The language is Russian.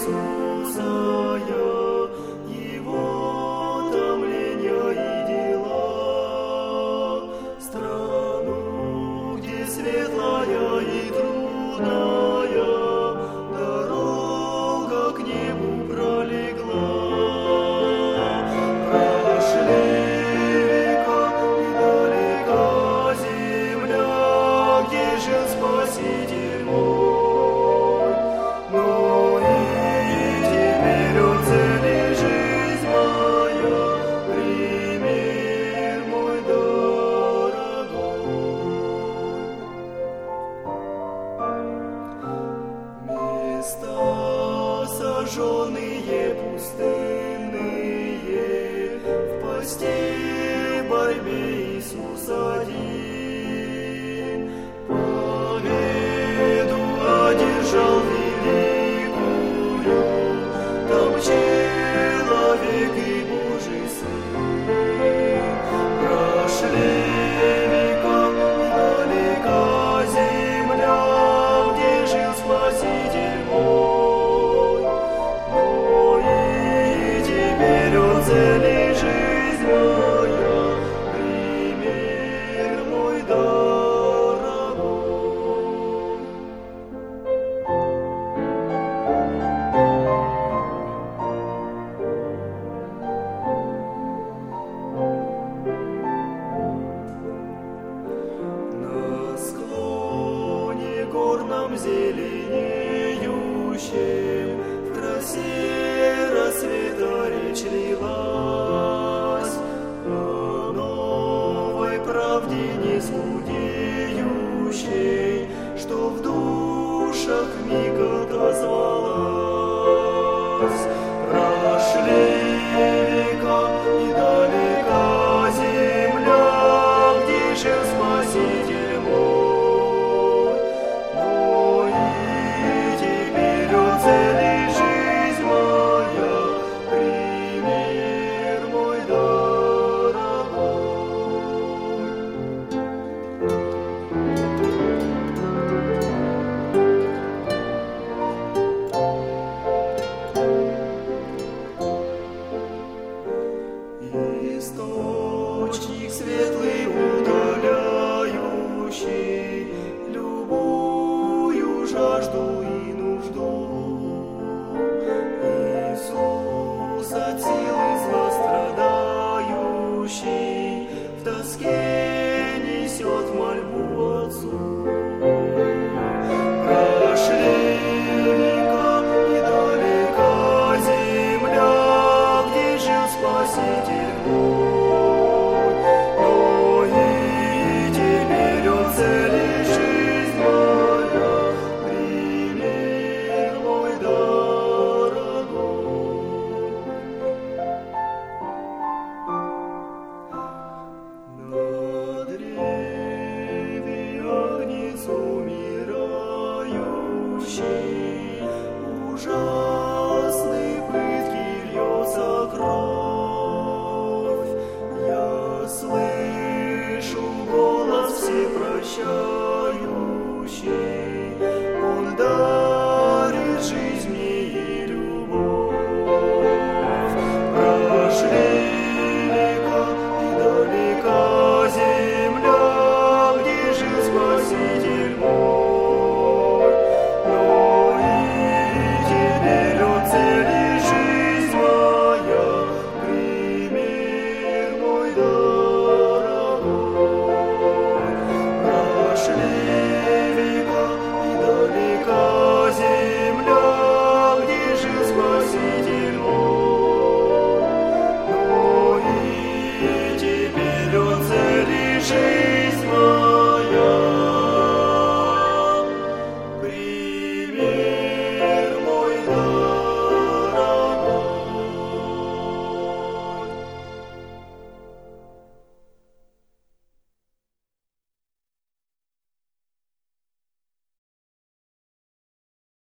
Иисуса я, Его томления и дела, страну, где светлая и трудная дорога к небу пролегла. Прошли века и далека земля, где жил Спаситель мой, но и теперь он цели жизнь моя, пример мой дорогой. Места сожженные, пустынные, в посте, борьбе Иисус один, победу одержал великую, там человек и Божий Сын. Прошли века и далека земля, где жил Спаситель мой, но и теперь он цели жизнь моя, пример мой дорогой. На склоне горном зеленеющем в красе рассвета речь лилась о новой правде не скудеющей, что в душах вмиг отозвалась. Прошли века и далека земля, где жил Спаситель мой, но и теперь он цели жизнь моя, пример мой дорогой. Источник светлый удаляющий любую жажду и нужду. Иисус от силы зла страдающий в тоске несет мольбу Отцу. Прошли века и далека земля, где жил Спаситель мой, но и теперь он цели жизнь моя, пример мой дорогой. На древе агнец умирающий, ужасной пытки льется кровь. Я слышу голос всепрощающий,